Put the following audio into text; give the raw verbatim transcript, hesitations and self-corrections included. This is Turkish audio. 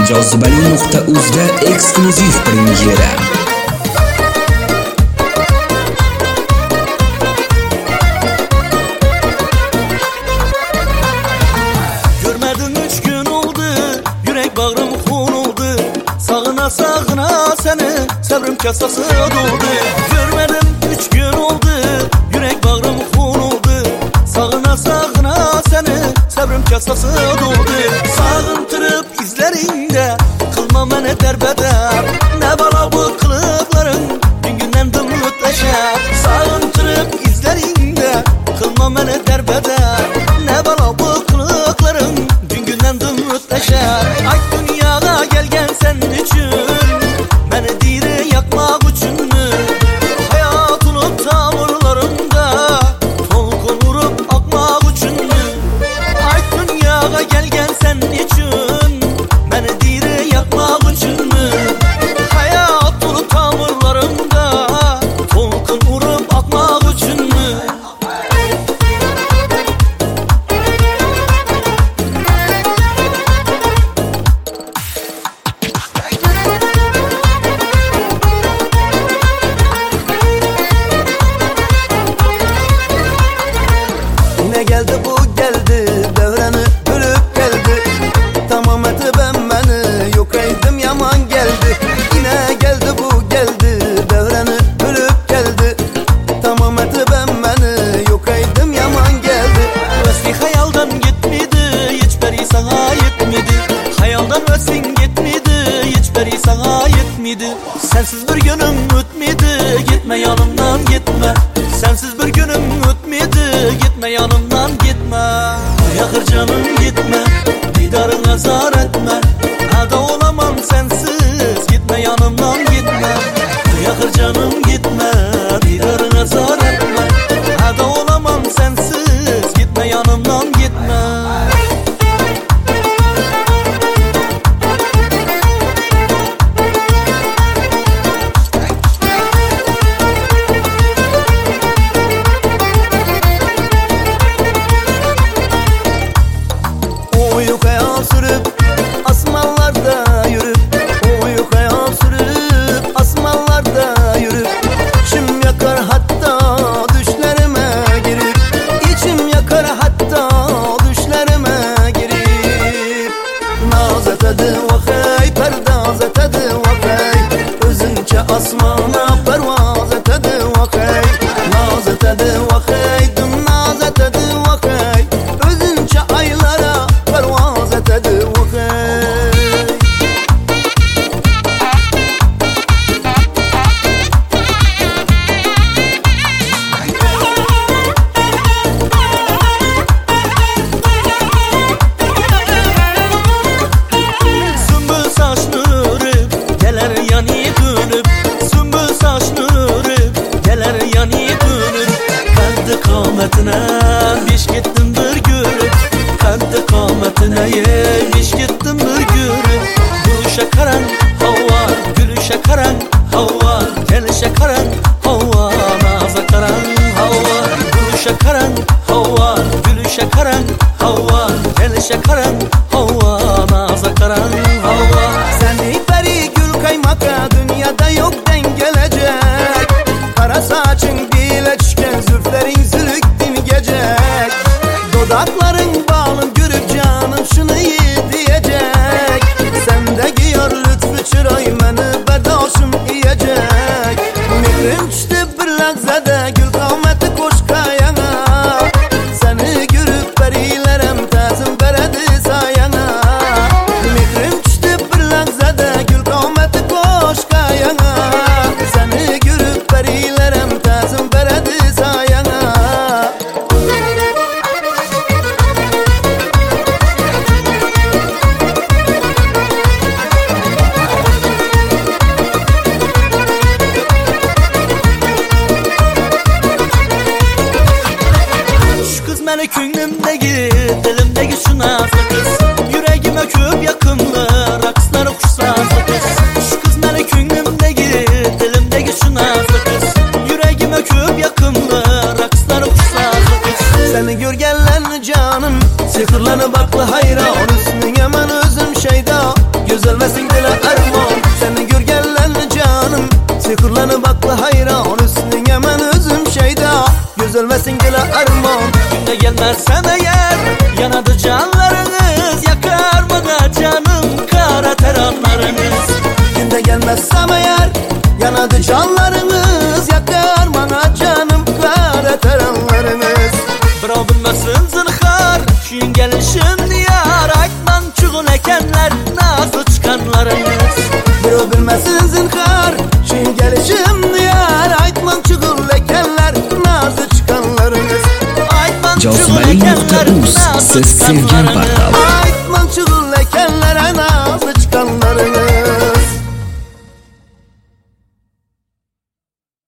jozibali nuqta uzda eksklyuziv premyera. Görmedim üç gün oldu, yürek bağrım kun oldu. Sağına sağına seni, sabrım kasası doldu. Görmedim üç gün oldu, yürek bağrım kun oldu. Sağına sağına seni, sabrım kasası doldu. Sağıntırıp izlerinde, kılma beni derbeder. Ne bala bu kılıkların, gün günden dımlıtlaşar. Sağıntırıp izlerinde, kılma beni derbeder. Ne bala bu kılıkların, gün günden dımlıtlaşar. Ay dünyaya gelgen senin için, beni diri yakmak için mi? Hayat olup tavırlarında, tolkun vurup akmak için mi? Ay dünyaya gelgen senin için, beni diri yakmak için mi? Hayat olup tavırlarında, tolkun vurup akmak için mi? Yine geldi bu geldi, devreni bölüp geldi. Tamam eti ben beni, yok eydim yaman geldi. Yine geldi bu geldi, devreni bölüp geldi. Tamam eti ben beni, yok eydim yaman geldi. Vesli hayaldan gitmedi, hiç beri sana yetmedi. Hayaldan vesin gitmedi, hiç beri sana yetmedi. Sensiz bir günüm ötmedi, gitme yanımdan gitme. Sensiz bir günüm ötmedi, gitme yanımdan gitme. Yakır canım gitme, didarın azar etme. Hada olamam sensiz, gitme yanımdan gitme. Yakır canım gitme, didarın azar etme. Hada olamam sensiz, gitme yanımdan gitme. Uyuk hayal sürüp asmanlarda yürüp, uyuk hayal sürüp asmanlarda yürüp, içim yakar hatta düşlerime girip, içim yakar hatta düşlerime girip. Naz etedi vakay, perdaz etedi vakay, özünce asmana pervaz etedi vakay. Naz etedi vakay, düm naz etedi vakay, özünce aylara pervaz etedi vakay. Sümbül saçlı örüp, geler yani dönüp. Sümbül saçlı örüp, geler yani dönüp. Kaldı kametine, biş gittim bir görüp. Kaldı kametine, yemiş gittim bir görüp. Gülüşe karan hava, gülüşe karan hava, gelişe karan hava, naza karan hava. Gülüşe karan hava, gülüşe karan hava, gelişe karan hava, naza karan hava. Seni peri gül kaymaka, dünyada yok dengelecek. Kara saçın dile düşken, zülflerin zülük dimgecek. Dudakların balım görüp canım şunu iyi diyecek. Sende giyor lütfü çıray, beni berdaşım yiyecek. Mihrim düştü bir lahzada, gül kavmeti koş kayana. Seni görüp perilerem tazım beredi sayana. Mihrim düştü bir lahzada, gül kavmeti koş kayana. Seni görüp perilerem tazım beredi sayana. Şu kız beni künlümdeki, dilimdeki şu nazlı kız. Yüreğime köp yakınlı, raksları kuşsazlı kız. Şu kız beni künlümdeki, dilimdeki şu nazlı kız. Yüreğime köp yakınlı, raksları kuşsazlı kız. Seni görgenler canım, sihirlenip aklı hayran. Üstüne hemen özüm şeyda, güzel ve Şükürlenip aklı hayran, üstüne ben özüm şeyda. Gözülmesin gele armağan. Günde gelmezsem eğer yanadı canlarınız. Yakar bana canım kara teranlarınız. Günde gelmezsem eğer yanadı canlarınız. Yakar bana canım kara teranlarınız. Bravo bilmesin zinhar, şun gelişin yar. Aytman çuğun ekenler, nazlı çıkanlarınız. Bravo bilmesin zinhar, şun gelişin yar. Aytman çuğun ekenler, nazlı çıkanlarınız. Aytman çuğun ekenler, Josmail nokta uz, siz sevgan portal.